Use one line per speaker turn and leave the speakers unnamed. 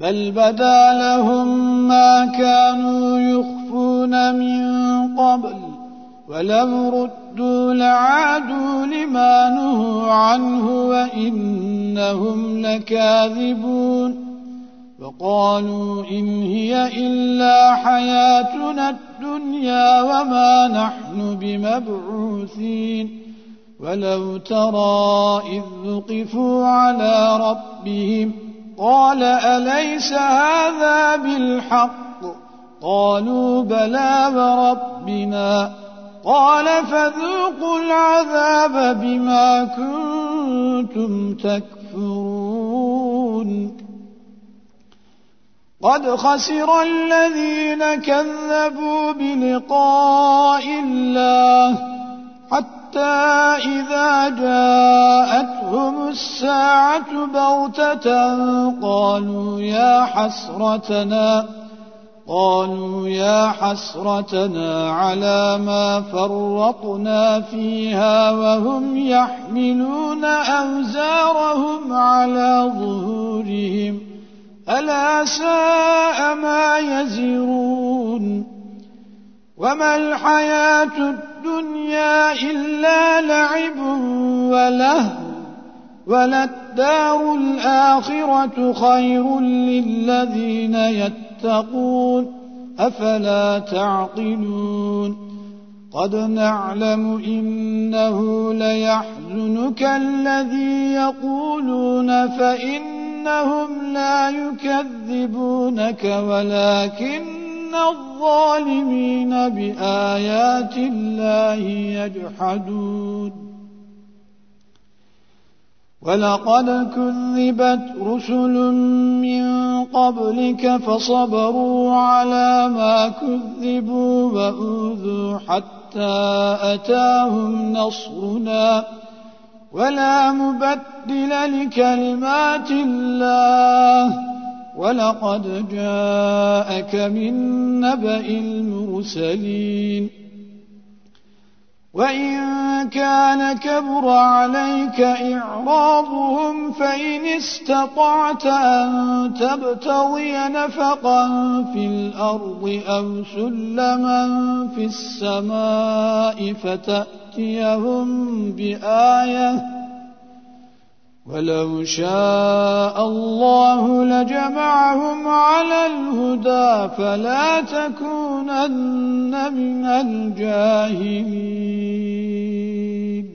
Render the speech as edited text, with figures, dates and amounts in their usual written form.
بل بدا لهم ما كانوا يخفون من قبل ولو ردوا لعادوا لما نهوا عنه وإنهم لكاذبون وقالوا إن هي إلا حياتنا الدنيا وما نحن بمبعوثين ولو ترى إذ وقفوا على ربهم قال أليس هذا بالحق قالوا بلى وربنا قال فذوقوا العذاب بما كنتم تكفرون قد خسر الذين كذبوا بلقاء الله حتى إذا جاءتهم الساعة بغتة قالوا يا حسرتنا على ما فرطنا فيها وهم يحملون أوزارهم على ظهورهم ألا ساء ما يزرون وما الحياة الدنيا إلا لعب ولهو وللدار الآخرة خير للذين يتقون أفلا تعقلون قد نعلم إنه ليحزنك الذي يقولون فإنهم لا يكذبونك ولكن الظالمين بآيات الله يجحدون ولقد كذبت رسل من قبلك فصبروا على ما كذبوا وأوذوا حتى أتاهم نصرنا ولا مبدل لكلمات الله ولقد جاءك من نبأ المرسلين وإن كان كبر عليك إعراضهم فإن استطعت أن تبتغي نفقا في الأرض أو سلما في السماء فتأتيهم بآية ولو شاء الله لجمعهم على الهدى فلا تكونن من الجاهلين